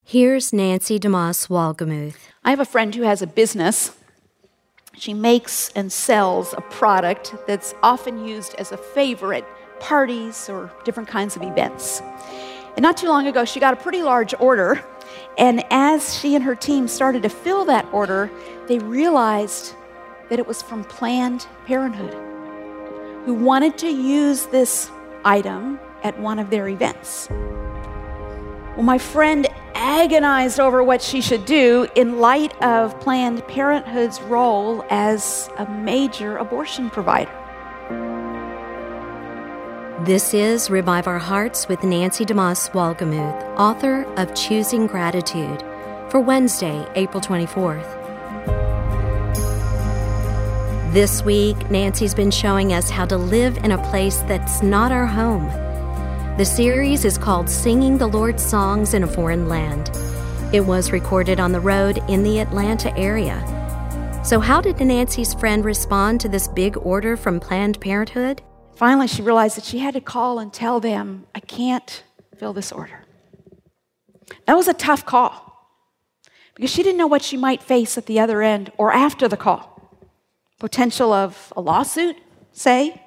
Here's Nancy DeMoss Wolgemuth. I have a friend who has a business. She makes and sells a product that's often used as a favor at parties or different kinds of events. And not too long ago, she got a pretty large order. And as she and her team started to fill that order, they realized that it was from Planned Parenthood, who wanted to use this item at one of their events. Well, my friend agonized over what she should do in light of Planned Parenthood's role as a major abortion provider. This is Revive Our Hearts with Nancy DeMoss Wolgemuth, author of Choosing Gratitude, for Wednesday, April 24th. This week, Nancy's been showing us how to live in a place that's not our home. The series is called Singing the Lord's Songs in a Foreign Land. It was recorded on the road in the Atlanta area. So how did Nancy's friend respond to this big order from Planned Parenthood? Finally, she realized that she had to call and tell them, I can't fill this order. That was a tough call because she didn't know what she might face at the other end or after the call. Potential of a lawsuit, say.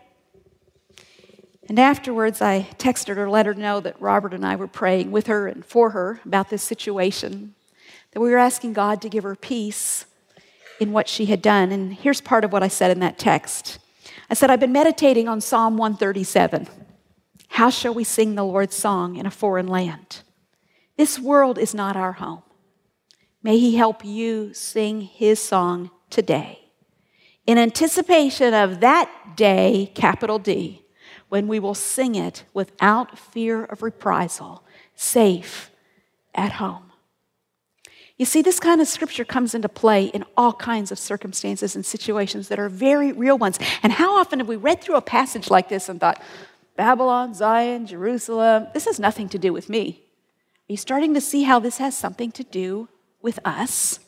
And afterwards, I texted her to let her know that Robert and I were praying with her and for her about this situation, that we were asking God to give her peace in what she had done. And here's part of what I said in that text. I said, I've been meditating on Psalm 137. How shall we sing the Lord's song in a foreign land? This world is not our home. May He help you sing His song today in anticipation of that day, capital D, when we will sing it without fear of reprisal, safe at home. You see, this kind of scripture comes into play in all kinds of circumstances and situations that are very real ones. And how often have we read through a passage like this and thought, Babylon, Zion, Jerusalem, this has nothing to do with me. Are you starting to see how this has something to do with us?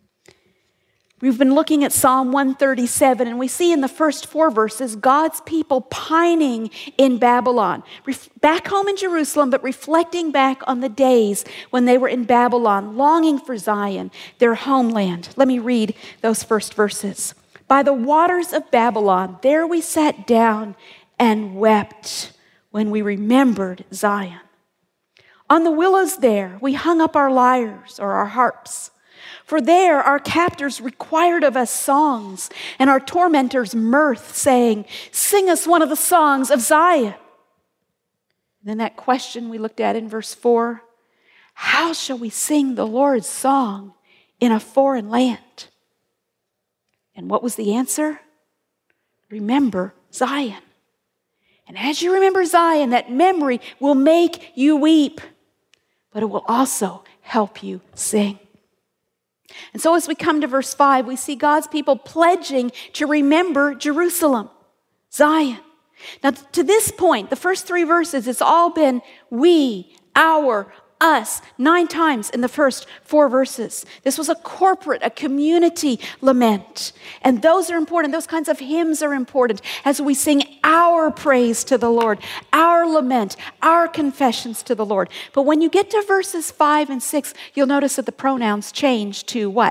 We've been looking at Psalm 137, and we see in the first 4 verses God's people pining in Babylon, back home in Jerusalem, but reflecting back on the days when they were in Babylon, longing for Zion, their homeland. Let me read those first verses. By the waters of Babylon, there we sat down and wept when we remembered Zion. On the willows there, we hung up our lyres or our harps. For there our captors required of us songs, and our tormentors mirth, saying, sing us one of the songs of Zion. And then that question we looked at in verse 4, how shall we sing the Lord's song in a foreign land? And what was the answer? Remember Zion. And as you remember Zion, that memory will make you weep, but it will also help you sing. And so as we come to verse 5, we see God's people pledging to remember Jerusalem, Zion. Now, to this point, the first 3 verses, it's all been we, our, us, 9 times in the first 4 verses. This was a corporate, a community lament. And those are important. Those kinds of hymns are important as we sing our praise to the Lord, our lament, our confessions to the Lord. But when you get to verses 5 and 6, you'll notice that the pronouns change to what?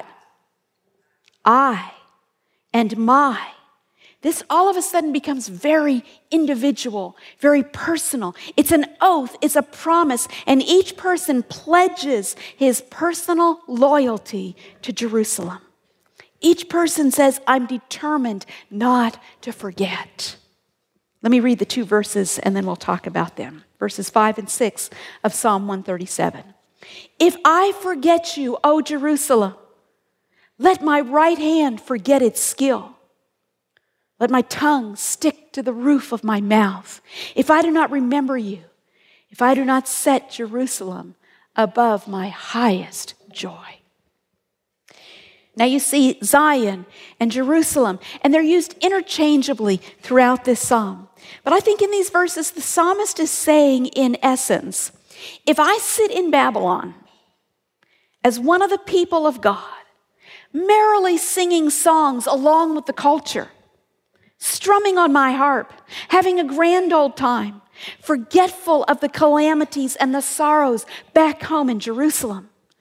I and my. This all of a sudden becomes very individual, very personal. It's an oath, it's a promise, and each person pledges his personal loyalty to Jerusalem. Each person says, I'm determined not to forget. Let me read the 2 verses and then we'll talk about them. Verses 5 and 6 of Psalm 137. If I forget you, O Jerusalem, let my right hand forget its skill. Let my tongue stick to the roof of my mouth. If I do not remember you, if I do not set Jerusalem above my highest joy. Now you see Zion and Jerusalem, and they're used interchangeably throughout this psalm. But I think in these verses, the psalmist is saying in essence, if I sit in Babylon as one of the people of God, merrily singing songs along with the culture, strumming on my harp, having a grand old time, forgetful of the calamities and the sorrows back home in Jerusalem,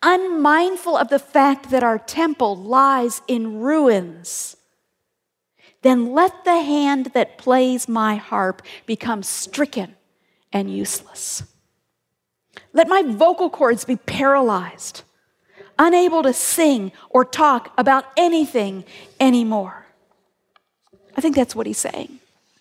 unmindful of the fact that our temple lies in ruins, then let the hand that plays my harp become stricken and useless. Let my vocal cords be paralyzed, unable to sing or talk about anything anymore. I think that's what he's saying.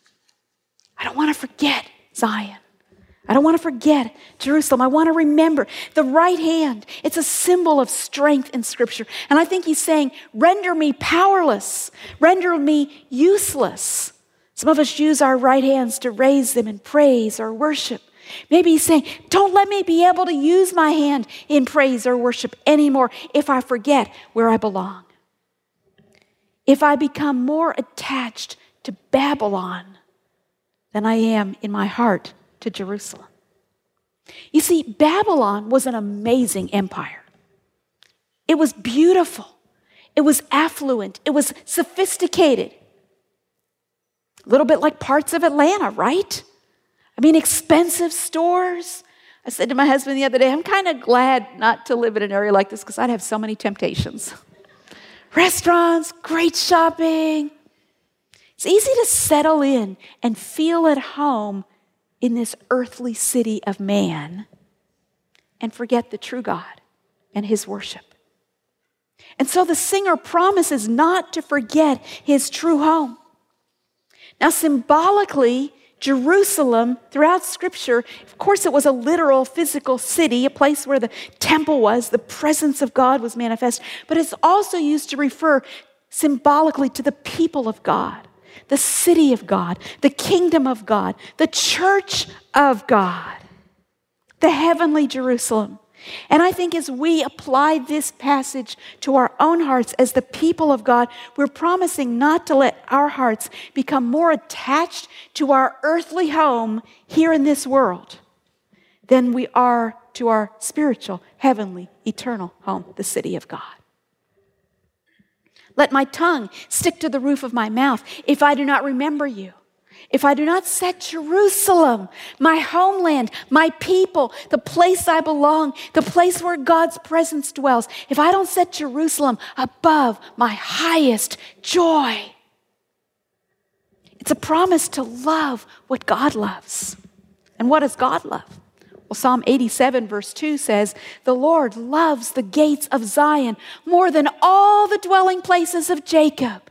I don't want to forget Zion. I don't want to forget Jerusalem. I want to remember the right hand. It's a symbol of strength in Scripture. And I think he's saying, render me powerless. Render me useless. Some of us use our right hands to raise them in praise or worship. Maybe he's saying, don't let me be able to use my hand in praise or worship anymore if I forget where I belong. If I become more attached to Babylon than I am in my heart to Jerusalem. You see, Babylon was an amazing empire. It was beautiful. It was affluent. It was sophisticated. A little bit like parts of Atlanta, right? I mean, expensive stores. I said to my husband the other day, I'm kind of glad not to live in an area like this because I'd have so many temptations. Restaurants, great shopping. It's easy to settle in and feel at home in this earthly city of man and forget the true God and his worship. And so the singer promises not to forget his true home. Now, symbolically, Jerusalem, throughout Scripture, of course, it was a literal physical city, a place where the temple was, the presence of God was manifest, but it's also used to refer symbolically to the people of God, the city of God, the kingdom of God, the church of God, the heavenly Jerusalem. And I think as we apply this passage to our own hearts as the people of God, we're promising not to let our hearts become more attached to our earthly home here in this world than we are to our spiritual, heavenly, eternal home, the city of God. Let my tongue stick to the roof of my mouth if I do not remember you. If I do not set Jerusalem, my homeland, my people, the place I belong, the place where God's presence dwells, if I don't set Jerusalem above my highest joy, it's a promise to love what God loves. And what does God love? Well, Psalm 87 verse 2 says, the Lord loves the gates of Zion more than all the dwelling places of Jacob.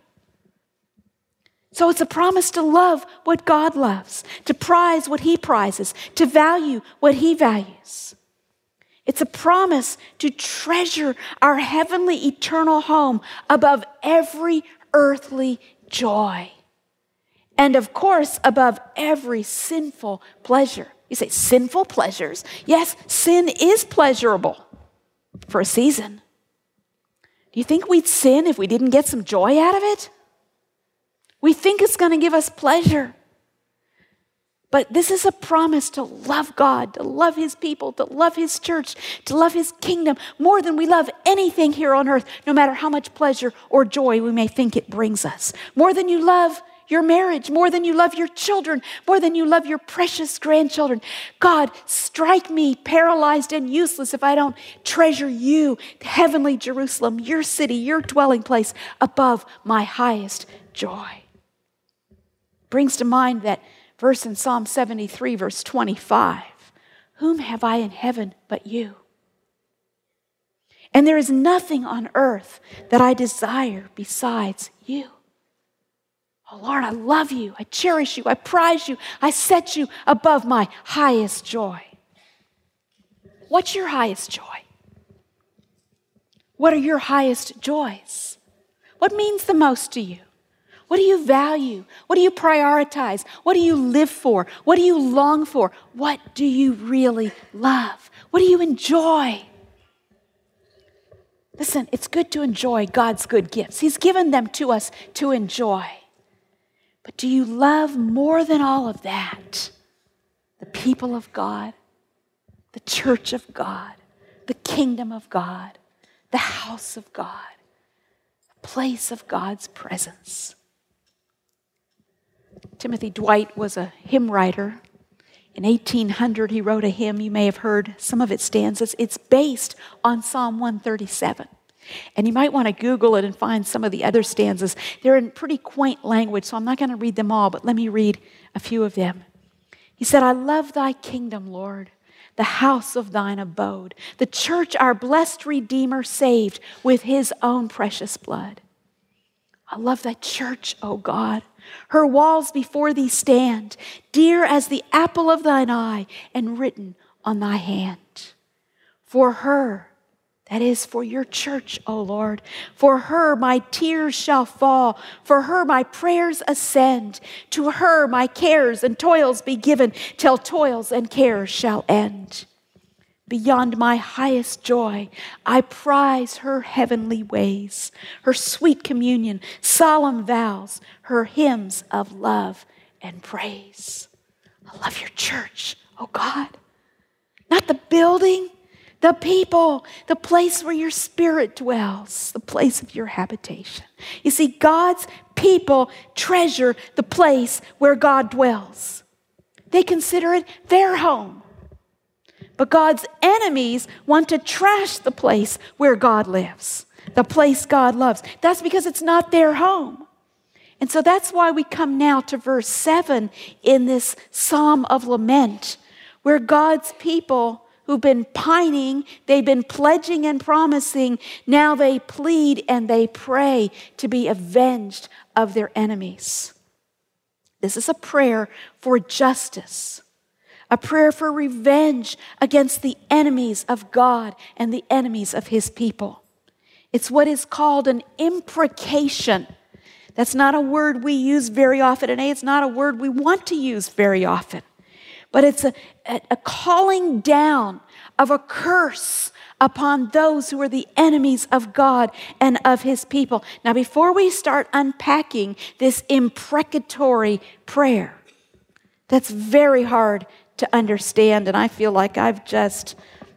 So it's a promise to love what God loves, to prize what he prizes, to value what he values. It's a promise to treasure our heavenly eternal home above every earthly joy. And of course, above every sinful pleasure. You say, sinful pleasures? Yes, sin is pleasurable for a season. Do you think we'd sin if we didn't get some joy out of it? We think it's going to give us pleasure. But this is a promise to love God, to love his people, to love his church, to love his kingdom more than we love anything here on earth, no matter how much pleasure or joy we may think it brings us. More than you love your marriage, more than you love your children, more than you love your precious grandchildren. God, strike me paralyzed and useless if I don't treasure you, heavenly Jerusalem, your city, your dwelling place, above my highest joy. Brings to mind that verse in Psalm 73, verse 25. Whom have I in heaven but you? And there is nothing on earth that I desire besides you. Oh Lord, I love you. I cherish you. I prize you. I set you above my highest joy. What's your highest joy? What are your highest joys? What means the most to you? What do you value? What do you prioritize? What do you live for? What do you long for? What do you really love? What do you enjoy? Listen, it's good to enjoy God's good gifts. He's given them to us to enjoy. But do you love more than all of that the people of God, the church of God, the kingdom of God, the house of God, the place of God's presence? Timothy Dwight was a hymn writer. In 1800, he wrote a hymn. You may have heard some of its stanzas. It's based on Psalm 137. And you might want to Google it and find some of the other stanzas. They're in pretty quaint language, so I'm not going to read them all, but let me read a few of them. He said, I love thy kingdom, Lord, the house of thine abode, the church our blessed Redeemer saved with his own precious blood. I love thy church, O God. Her walls before thee stand, dear as the apple of thine eye, and written on thy hand. For her, that is, for your church, O Lord, for her my tears shall fall, for her my prayers ascend, to her my cares and toils be given, till toils and cares shall end. Beyond my highest joy, I prize her heavenly ways, her sweet communion, solemn vows, her hymns of love and praise. I love your church, oh God. Not the building, the people, the place where your spirit dwells, the place of your habitation. You see, God's people treasure the place where God dwells. They consider it their home. But God's enemies want to trash the place where God lives, the place God loves. That's because it's not their home. And so that's why we come now to verse 7 in this Psalm of Lament, where God's people who've been pining, they've been pledging and promising, now they plead and they pray to be avenged of their enemies. This is a prayer for justice. A prayer for revenge against the enemies of God and the enemies of his people. It's what is called an imprecation. That's not a word we use very often, and it's not a word we want to use very often. But it's a calling down of a curse upon those who are the enemies of God and of his people. Now, before we start unpacking this imprecatory prayer, that's very hard to understand, and I feel like I've just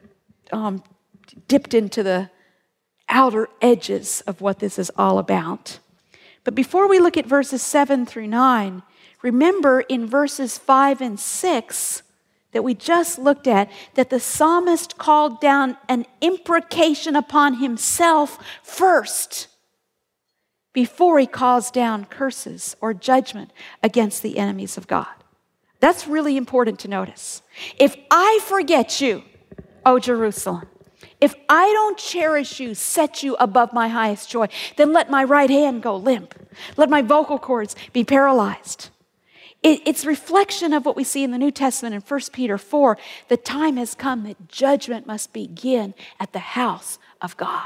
dipped into the outer edges of what this is all about. But before we look at verses 7 through 9, remember in verses 5 and 6 that we just looked at, that the psalmist called down an imprecation upon himself first, before he calls down curses or judgment against the enemies of God. That's really important to notice. If I forget you, O Jerusalem, if I don't cherish you, set you above my highest joy, then let my right hand go limp. Let my vocal cords be paralyzed. It's reflection of what we see in the New Testament in 1 Peter 4. The time has come that judgment must begin at the house of God.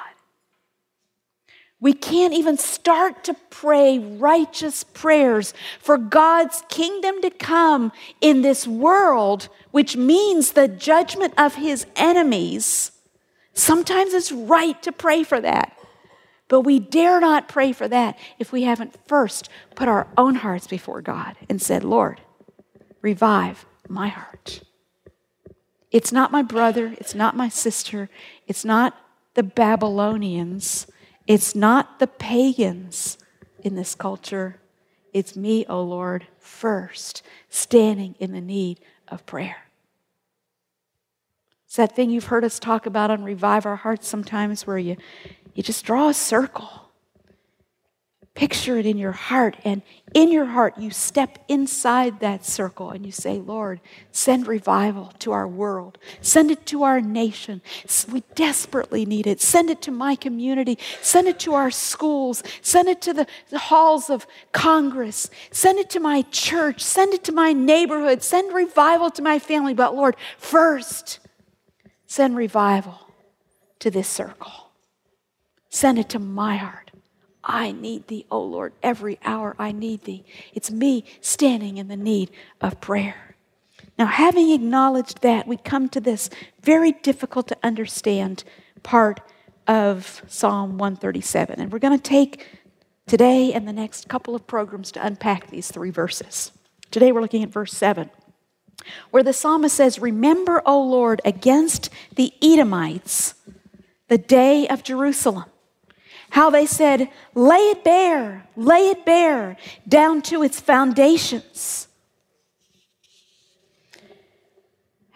We can't even start to pray righteous prayers for God's kingdom to come in this world, which means the judgment of his enemies. Sometimes it's right to pray for that, but we dare not pray for that if we haven't first put our own hearts before God and said, Lord, revive my heart. It's not my brother, it's not my sister, it's not the Babylonians, it's not the pagans in this culture. It's me, O Lord, first, standing in the need of prayer. It's that thing you've heard us talk about on Revive Our Hearts sometimes, where you just draw a circle. Picture it in your heart, and in your heart you step inside that circle and you say, Lord, send revival to our world. Send it to our nation. We desperately need it. Send it to my community. Send it to our schools. Send it to the halls of Congress. Send it to my church. Send it to my neighborhood. Send revival to my family. But Lord, first, send revival to this circle. Send it to my heart. I need thee, O Lord. Every hour I need thee. It's me standing in the need of prayer. Now, having acknowledged that, we come to this very difficult to understand part of Psalm 137. And we're going to take today and the next couple of programs to unpack these three verses. Today we're looking at verse 7, where the psalmist says, Remember, O Lord, against the Edomites, the day of Jerusalem. How they said, lay it bare, down to its foundations.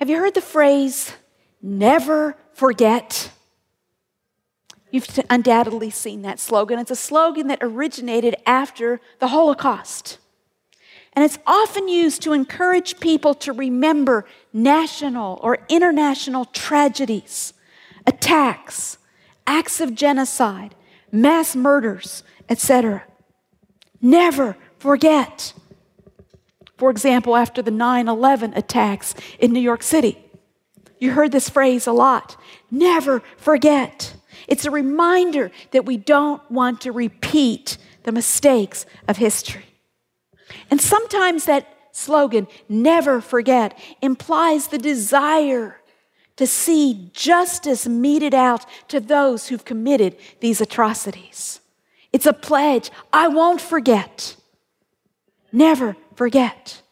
Have you heard the phrase, never forget? You've undoubtedly seen that slogan. It's a slogan that originated after the Holocaust. And it's often used to encourage people to remember national or international tragedies, attacks, acts of genocide, mass murders, etc. Never forget. For example, after the 9/11 attacks in New York City, you heard this phrase a lot. Never forget. It's a reminder that we don't want to repeat the mistakes of history. And sometimes that slogan, never forget, implies the desire to see justice meted out to those who've committed these atrocities. It's a pledge. I won't forget. Never forget.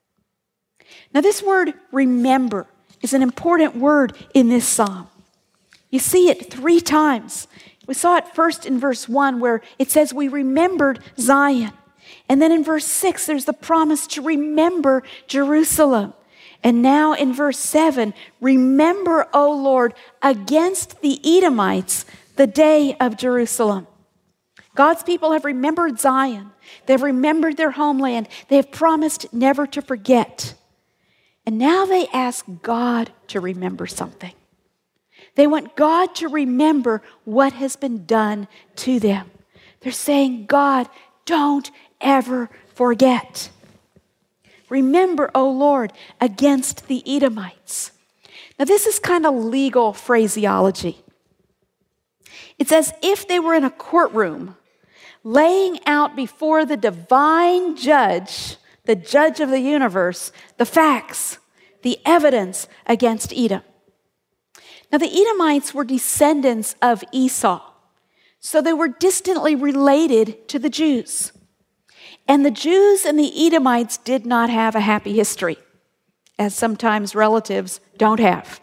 Now, this word remember is an important word in this psalm. You see it 3 times. We saw it first in verse 1 where it says we remembered Zion. And then in verse 6, there's the promise to remember Jerusalem. And now in verse 7, remember, O Lord, against the Edomites, the day of Jerusalem. God's people have remembered Zion. They've remembered their homeland. They have promised never to forget. And now they ask God to remember something. They want God to remember what has been done to them. They're saying, God, don't ever forget. Remember, O Lord, against the Edomites. Now, this is kind of legal phraseology. It's as if they were in a courtroom laying out before the divine judge, the judge of the universe, the facts, the evidence against Edom. Now, the Edomites were descendants of Esau, so they were distantly related to the Jews. And the Jews and the Edomites did not have a happy history, as sometimes relatives don't have.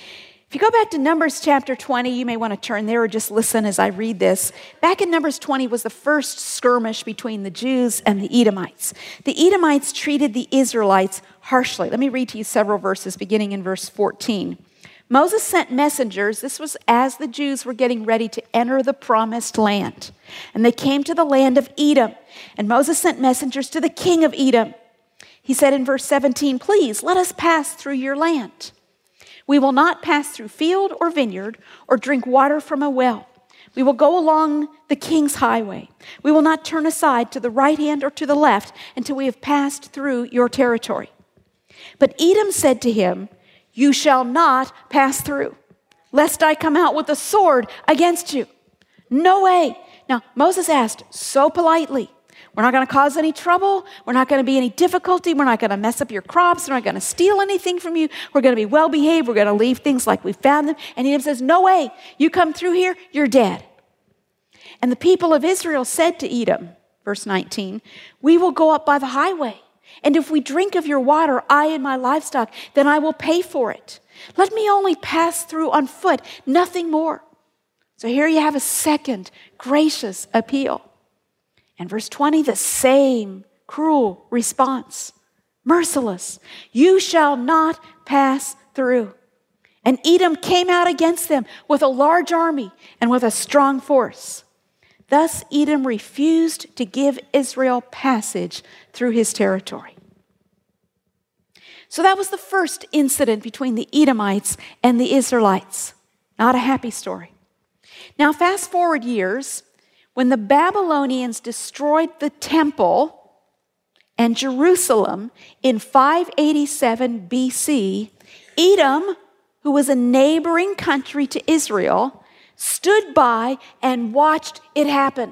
If you go back to Numbers chapter 20, you may want to turn there or just listen as I read this. Back in Numbers 20 was the first skirmish between the Jews and the Edomites. The Edomites treated the Israelites harshly. Let me read to you several verses beginning in verse 14. Moses sent messengers. This was as the Jews were getting ready to enter the promised land. And they came to the land of Edom. And Moses sent messengers to the king of Edom. He said in verse 17, please let us pass through your land. We will not pass through field or vineyard or drink water from a well. We will go along the king's highway. We will not turn aside to the right hand or to the left until we have passed through your territory. But Edom said to him, you shall not pass through, lest I come out with a sword against you. No way. Now, Moses asked so politely, we're not going to cause any trouble. We're not going to be any difficulty. We're not going to mess up your crops. We're not going to steal anything from you. We're going to be well behaved. We're going to leave things like we found them. And Edom says, no way. You come through here, you're dead. And the people of Israel said to Edom, verse 19, we will go up by the highway. And if we drink of your water, I and my livestock, then I will pay for it. Let me only pass through on foot, nothing more. So here you have a second gracious appeal. And verse 20, the same cruel response. Merciless. You shall not pass through. And Edom came out against them with a large army and with a strong force. Thus Edom refused to give Israel passage through his territory. So that was the first incident between the Edomites and the Israelites. Not a happy story. Now fast forward years, when the Babylonians destroyed the temple and Jerusalem in 587 BC, Edom, who was a neighboring country to Israel, stood by and watched it happen.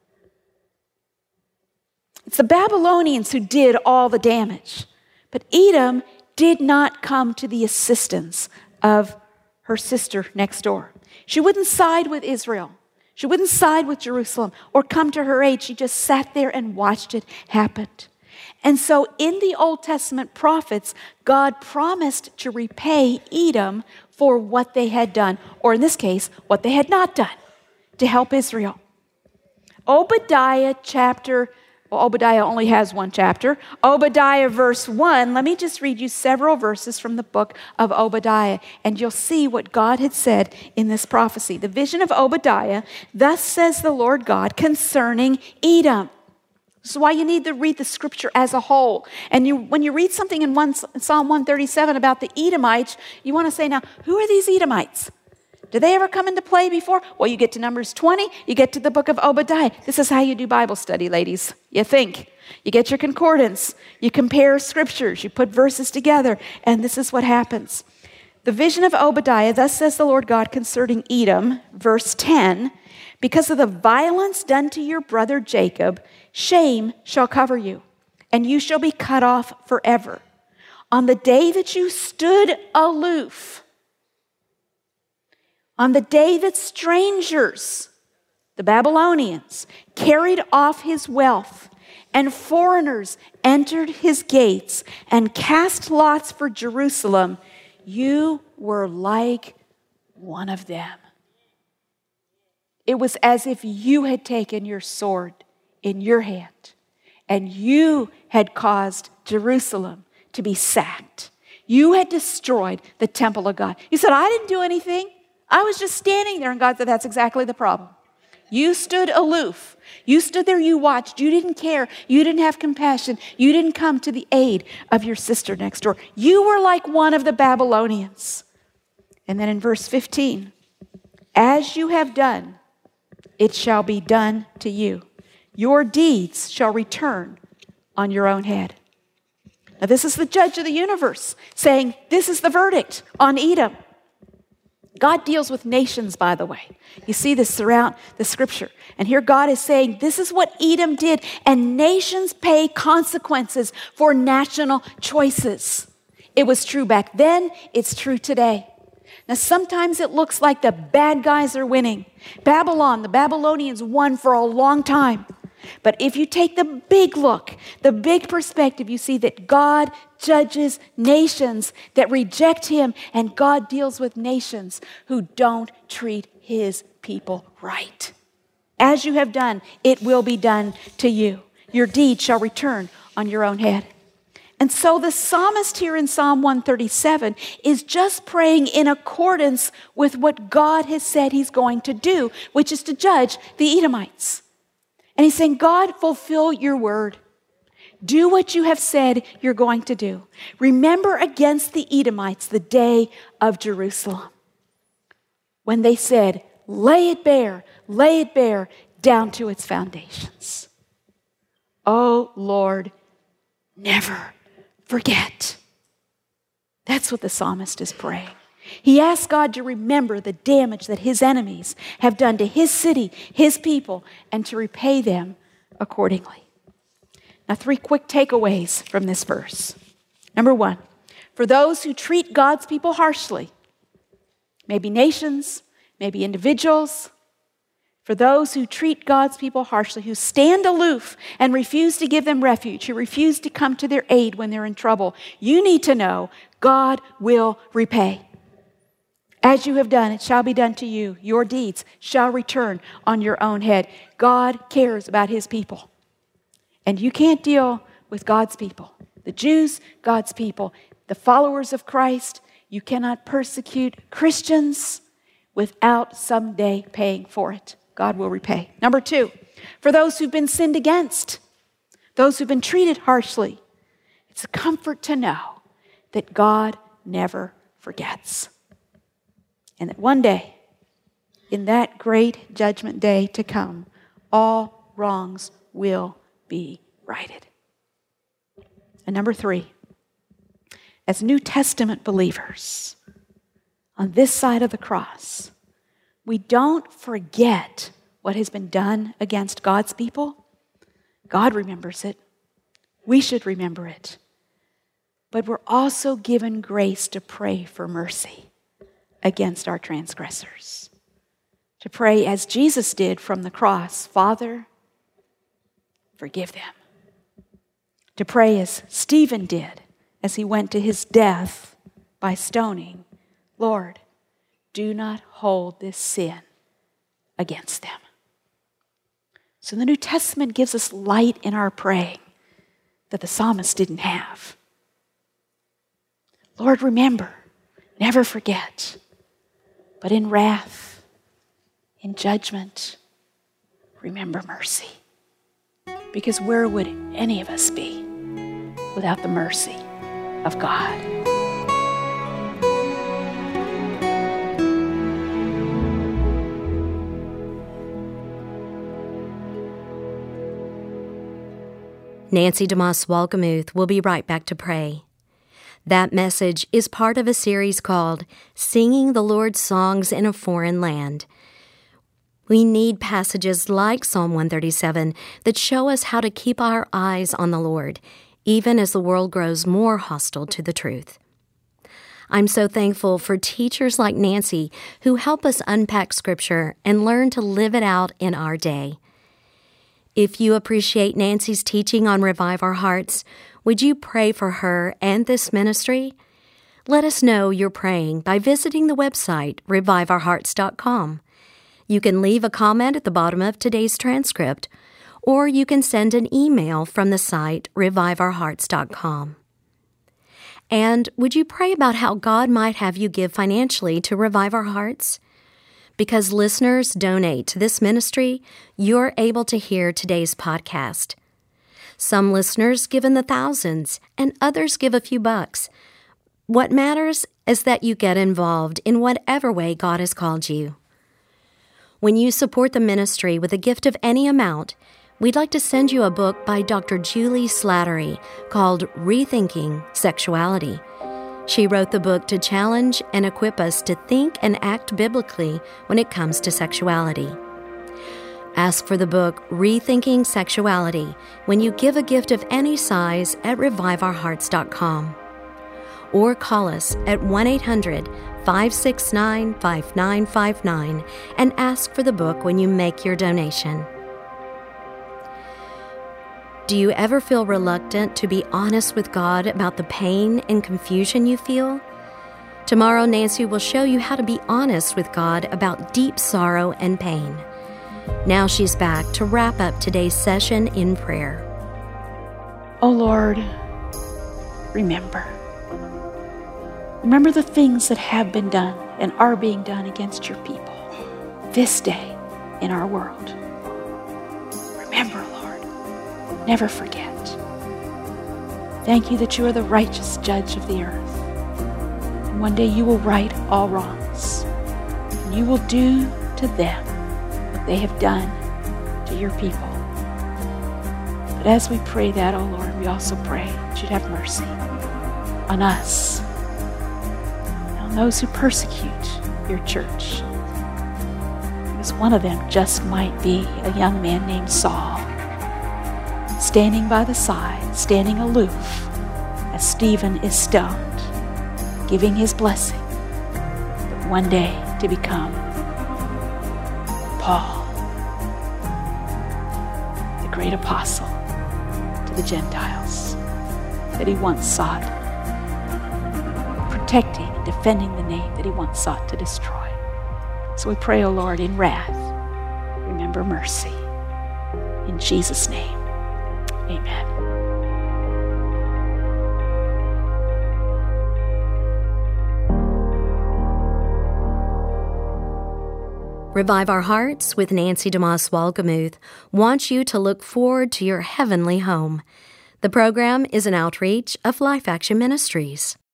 It's the Babylonians who did all the damage. But Edom did not come to the assistance of her sister next door. She wouldn't side with Israel. She wouldn't side with Jerusalem or come to her aid. She just sat there and watched it happen. And so in the Old Testament prophets, God promised to repay Edom for what they had done, or in this case, what they had not done to help Israel. Obadiah chapter Well, Obadiah only has one chapter. Obadiah verse 1, let me just read you several verses from the book of Obadiah, and you'll see what God had said in this prophecy. The vision of Obadiah, thus says the Lord God concerning Edom. This is why you need to read the scripture as a whole. And when you read something in Psalm 137 about the Edomites, you want to say, now, who are these Edomites? Did they ever come into play before? Well, you get to Numbers 20, you get to the book of Obadiah. This is how you do Bible study, ladies. You think. You get your concordance. You compare scriptures. You put verses together. And this is what happens. The vision of Obadiah, thus says the Lord God concerning Edom, verse 10, because of the violence done to your brother Jacob, shame shall cover you, and you shall be cut off forever. On the day that you stood aloof, on the day that strangers, the Babylonians, carried off his wealth, and foreigners entered his gates and cast lots for Jerusalem, you were like one of them. It was as if you had taken your sword in your hand and you had caused Jerusalem to be sacked. You had destroyed the temple of God. You said, I didn't do anything. I was just standing there, and God said, that's exactly the problem. You stood aloof. You stood there, you watched. You didn't care. You didn't have compassion. You didn't come to the aid of your sister next door. You were like one of the Babylonians. And then in verse 15, as you have done, it shall be done to you. Your deeds shall return on your own head. Now this is the judge of the universe saying, this is the verdict on Edom. God deals with nations, by the way. You see this throughout the scripture. And here God is saying, this is what Edom did, and nations pay consequences for national choices. It was true back then, it's true today. Now, sometimes it looks like the bad guys are winning. Babylon, the Babylonians won for a long time. But if you take the big look, the big perspective, you see that God judges nations that reject him, and God deals with nations who don't treat his people right. As you have done, it will be done to you. Your deed shall return on your own head. And so the psalmist here in Psalm 137 is just praying in accordance with what God has said he's going to do, which is to judge the Edomites. And he's saying, God, fulfill your word. Do what you have said you're going to do. Remember against the Edomites the day of Jerusalem, when they said, lay it bare down to its foundations. Oh, Lord, never forget. That's what the psalmist is praying. He asks God to remember the damage that his enemies have done to his city, his people, and to repay them accordingly. Now, 3 quick takeaways from this verse. Number 1, for those who treat God's people harshly, maybe nations, maybe individuals, for those who treat God's people harshly, who stand aloof and refuse to give them refuge, who refuse to come to their aid when they're in trouble, you need to know God will repay. As you have done, it shall be done to you. Your deeds shall return on your own head. God cares about his people. And you can't deal with God's people. The Jews, God's people. The followers of Christ, you cannot persecute Christians without someday paying for it. God will repay. Number 2, for those who've been sinned against, those who've been treated harshly, it's a comfort to know that God never forgets. And that one day, in that great judgment day to come, all wrongs will be righted. And number 3, as New Testament believers, on this side of the cross, we don't forget what has been done against God's people. God remembers it. We should remember it. But we're also given grace to pray for mercy against our transgressors. To pray as Jesus did from the cross, Father, forgive them. To pray as Stephen did as he went to his death by stoning, Lord, do not hold this sin against them. So the New Testament gives us light in our praying that the psalmist didn't have. Lord, remember, never forget, but in wrath, in judgment, remember mercy. Because where would any of us be without the mercy of God? Nancy DeMoss Wolgemuth will be right back to pray. That message is part of a series called Singing the Lord's Songs in a Foreign Land. We need passages like Psalm 137 that show us how to keep our eyes on the Lord, even as the world grows more hostile to the truth. I'm so thankful for teachers like Nancy who help us unpack Scripture and learn to live it out in our day. If you appreciate Nancy's teaching on Revive Our Hearts, would you pray for her and this ministry? Let us know you're praying by visiting the website, reviveourhearts.com. You can leave a comment at the bottom of today's transcript, or you can send an email from the site, reviveourhearts.com. And would you pray about how God might have you give financially to Revive Our Hearts? Because listeners donate to this ministry, you're able to hear today's podcast. Some listeners give in the thousands, and others give a few bucks. What matters is that you get involved in whatever way God has called you. When you support the ministry with a gift of any amount, we'd like to send you a book by Dr. Julie Slattery called Rethinking Sexuality. She wrote the book to challenge and equip us to think and act biblically when it comes to sexuality. Ask for the book Rethinking Sexuality when you give a gift of any size at reviveourhearts.com. Or call us at 1-800-569-5959 and ask for the book when you make your donation. Do you ever feel reluctant to be honest with God about the pain and confusion you feel? Tomorrow, Nancy will show you how to be honest with God about deep sorrow and pain. Now she's back to wrap up today's session in prayer. Oh Lord, remember. Remember the things that have been done and are being done against your people this day in our world. Remember, Lord. Never forget. Thank you that you are the righteous judge of the earth. And one day you will right all wrongs. And you will do to them what they have done to your people. But as we pray that, oh Lord, we also pray that you'd have mercy on us and on those who persecute your church. Because one of them just might be a young man named Saul, standing by the side, standing aloof, as Stephen is stoned, giving his blessing, but one day to become Paul, the great apostle to the Gentiles that he once sought, protecting and defending the name that he once sought to destroy. So we pray, O Lord, in wrath, remember mercy. In Jesus' name. Amen. Revive Our Hearts with Nancy DeMoss Wolgemuth wants you to look forward to your heavenly home. The program is an outreach of Life Action Ministries.